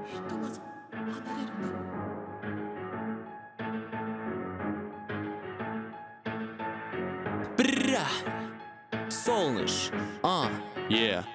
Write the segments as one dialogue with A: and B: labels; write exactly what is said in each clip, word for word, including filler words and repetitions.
A: Что вас отвергнут?
B: Бра! Солныш, а, yeah.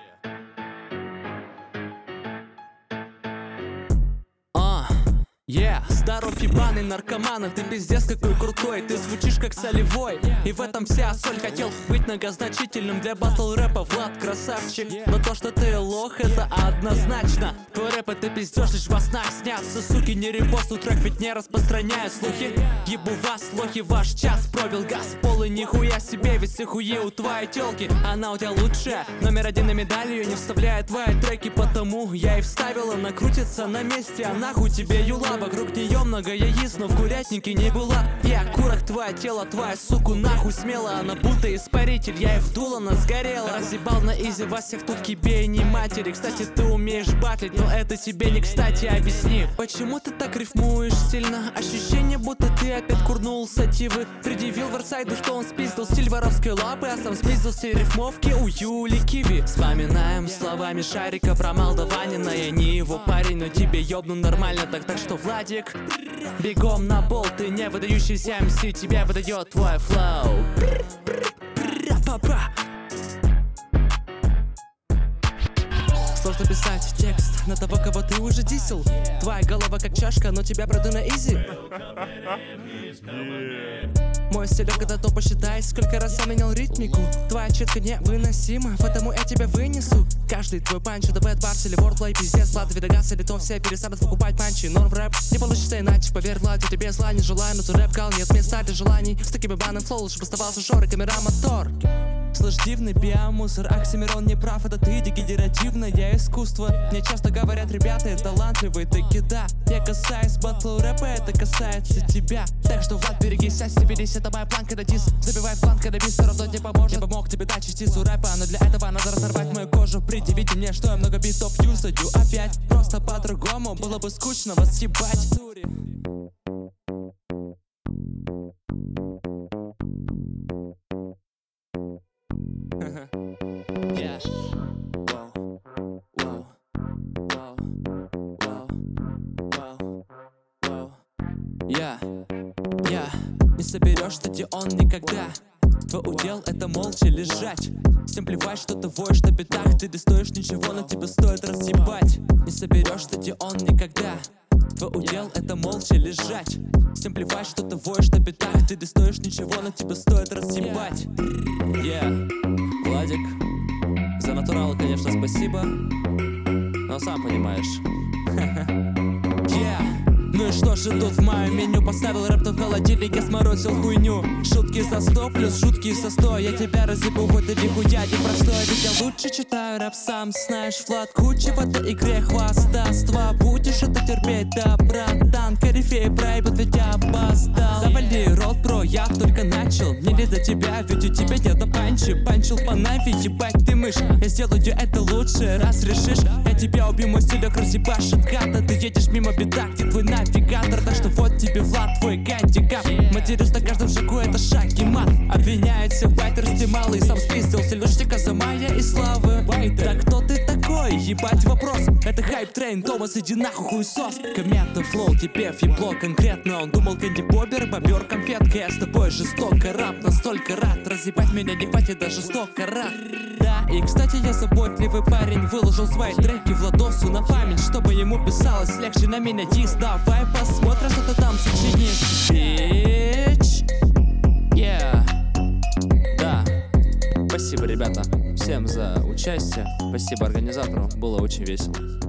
B: А, yeah. Здоров, ебаный наркоман, ты пиздец какой крутой. Ты звучишь как солевой, и в этом вся соль. Хотел быть многозначительным для батл рэпа, Влад красавчик. Но то, что ты лох, это однозначно. Твой рэп это пиздёж, лишь во снах снятся. Суки, не репосту трек, ведь не распространяю слухи. Ебу вас, лохи, ваш час пробил газ в пол. И нихуя себе, ведь все хуи у твоей тёлки. Она у тебя лучшая, номер один на медали. Ее не вставляет твои треки, потому я и вставила. Она крутится на месте, а нахуй тебе юла. Вокруг нее много яиц, но в курятнике не была. Я курах, твое тело, твоя суку нахуй смело. Она будто испаритель, я и вдул, она сгорела. Разъебал на изи вас всех тут кибе и не матери. Кстати, ты умеешь батлить, но это тебе не кстати. Объясни, почему ты так рифмуешь сильно? Ощущение, будто ты опять курнул сативы. Предъявил Версайду, что он спиздил стиль воровской лапы, а сам спиздил все рифмовки у Юли Киви. Вспоминаем словами Шарика про Молдаванина. Я не его парень, но тебе ёбну нормально. Так так что, Владик, бегом на бол. Ты не выдающийся эм си, тебя выдает твой флоу. Сложно писать текст на того, кого ты уже дисел. Твоя голова как чашка, но тебя пройду на изи. Мой стилек, когда то посчитай, сколько раз я менял ритмику. Твоя читка невыносима, потому я тебя вынесу. Каждый твой панч, это бэтбарс или вордплей, пиздец, Влад, видогаз, или то все перестанут покупать панчи. Норм рэп, не получится иначе, поверь, Влад, я тебе зла не желаю. Но ты рэп кал, нет места для желаний. С таким ебаным флоу лучше бы оставался Жор и камера мотор. Слышь, дивный биомусор, Оксимирон не прав, это ты дегенеративное искусство. Мне часто говорят, ребята, я талантливый, таки да. Я касаюсь батл рэпа, это касается тебя. Так что, Влад, берегись, стебелись, это моя планка, это дис. Забивай в план, когда бис все равно не поможет. Я бы мог тебе дать частицу рэпа, но для этого надо разорвать мою кожу. Предъявите мне, что я много битов юзаю опять. Просто по-другому, было бы скучно вас ебать. Yeah. Wow. Wow. Wow. Wow. Wow. Wow. Yeah. Yeah. Не соберешь стадион никогда. Твой удел это молча лежать. Всем плевать, что ты воешь на битах. Ты не стоишь ничего, но тебе стоит разъебать. Не соберешь стадион никогда. Твой удел это молча лежать. Всем плевать, что ты воешь на битах. Ты не стоишь ничего, но тебе стоит разъебать. Yeah. Владик, за натурал, конечно, спасибо, но сам понимаешь. Yeah. Ну и что же тут в моем меню? Поставил рэп в холодильнике, сморозил хуйню. Шутки за сто плюс шутки за сто. Я тебя разъебу, вот и нихуя не простой. Ведь я лучше читаю рэп, сам знаешь, Влад. Куча в этой игре хвастовства. Будешь это терпеть, да, братан. Корифей проебет, ведь я опоздал. Завали рот, бро, я только начал. Мне не до тебя, ведь у тебя нет панчи. Панчил по нави, ебать ты мышь. Я сделаю это лучше, раз решишь. Я тебя убью, мой стилек разъебашит гада. Ты едешь мимо беда, где твой навигатор. Так что вот тебе, Влад, твой гандикап. Матерюсь на каждом шагу, это шаг и мат. Обвиняют всех в байтерстве малый. Сам спиздил селюшника за моя и славы. Так кто ты такой? Ебать вопрос. Это хайп-трейн, Томас, иди нахуй, хуесос. Комета, флоу, тебе фибло конкретно. Он думал Кэнди Бобер, бобер, конфетка. Я с тобой жестоко рап, настолько рад. Разъебать меня не хватит даже жестоко рад. Да, и кстати я заботливый парень. Выложил свои треки Владосу на память, чтобы ему писалось легче на меня дис. Давай посмотрим, что ты там сочинишь. Бич. Yeah. Да. Спасибо, ребята, всем за участие. Спасибо организатору, было очень весело.